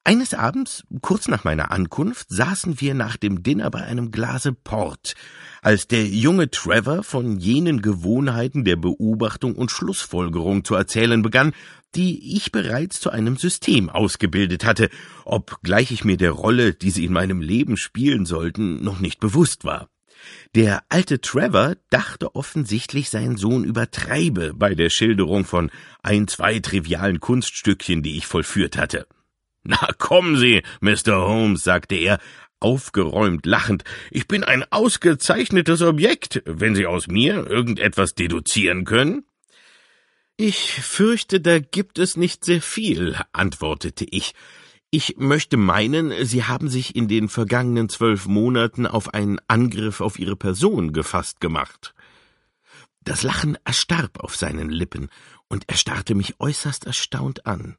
Eines Abends, kurz nach meiner Ankunft, saßen wir nach dem Dinner bei einem Glase Port, als der junge Trevor von jenen Gewohnheiten der Beobachtung und Schlussfolgerung zu erzählen begann, die ich bereits zu einem System ausgebildet hatte, obgleich ich mir der Rolle, die sie in meinem Leben spielen sollten, noch nicht bewusst war. Der alte Trevor dachte offensichtlich, sein Sohn übertreibe bei der Schilderung von 2 trivialen Kunststückchen, die ich vollführt hatte. »Na, kommen Sie, Mr. Holmes«, sagte er, aufgeräumt lachend, »ich bin ein ausgezeichnetes Objekt, wenn Sie aus mir irgendetwas deduzieren können.« »Ich fürchte, da gibt es nicht sehr viel«, antwortete ich. »Ich möchte meinen, Sie haben sich in den vergangenen 12 Monaten auf einen Angriff auf Ihre Person gefasst gemacht.« Das Lachen erstarb auf seinen Lippen, und er starrte mich äußerst erstaunt an.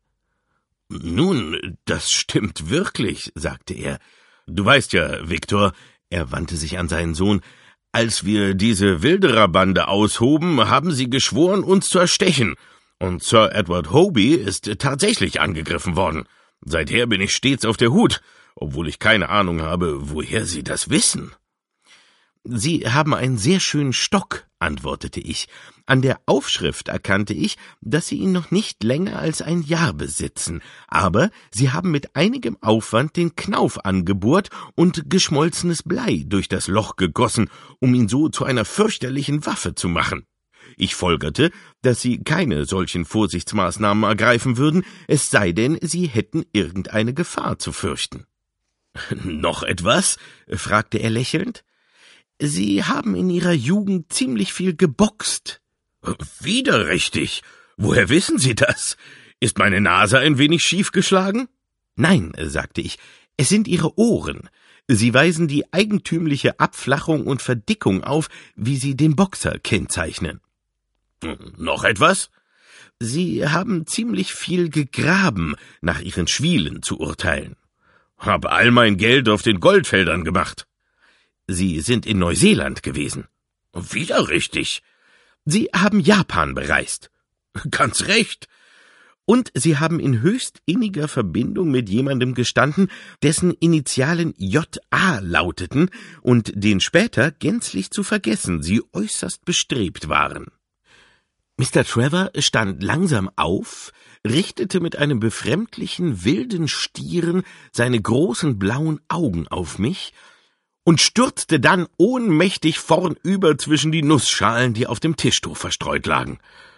»Nun, das stimmt wirklich«, sagte er. »Du weißt ja, Viktor«, er wandte sich an seinen Sohn, »als wir diese Wildererbande aushoben, haben sie geschworen, uns zu erstechen, und Sir Edward Hobey ist tatsächlich angegriffen worden. Seither bin ich stets auf der Hut, obwohl ich keine Ahnung habe, woher Sie das wissen.« »Sie haben einen sehr schönen Stock«, antwortete ich. An der Aufschrift erkannte ich, dass Sie ihn noch nicht länger als ein Jahr besitzen, aber Sie haben mit einigem Aufwand den Knauf angebohrt und geschmolzenes Blei durch das Loch gegossen, um ihn so zu einer fürchterlichen Waffe zu machen. Ich folgerte, dass Sie keine solchen Vorsichtsmaßnahmen ergreifen würden, es sei denn, Sie hätten irgendeine Gefahr zu fürchten. »Noch etwas?« fragte er lächelnd. »Sie haben in Ihrer Jugend ziemlich viel geboxt.« »Widerrichtig. Woher wissen Sie das? Ist meine Nase ein wenig schief geschlagen?« »Nein«, sagte ich, »es sind Ihre Ohren. Sie weisen die eigentümliche Abflachung und Verdickung auf, wie sie den Boxer kennzeichnen.« »Noch etwas?« »Sie haben ziemlich viel gegraben, nach Ihren Schwielen zu urteilen.« »Hab all mein Geld auf den Goldfeldern gemacht.« »Sie sind in Neuseeland gewesen.« »Widerrichtig.« »Sie haben Japan bereist.« »Ganz recht.« »Und Sie haben in höchst inniger Verbindung mit jemandem gestanden, dessen Initialen J.A. lauteten und den später gänzlich zu vergessen Sie äußerst bestrebt waren.« Mr. Trevor stand langsam auf, richtete mit einem befremdlichen, wilden Stieren seine großen blauen Augen auf mich und stürzte dann ohnmächtig vornüber zwischen die Nussschalen, die auf dem Tischtuch verstreut lagen.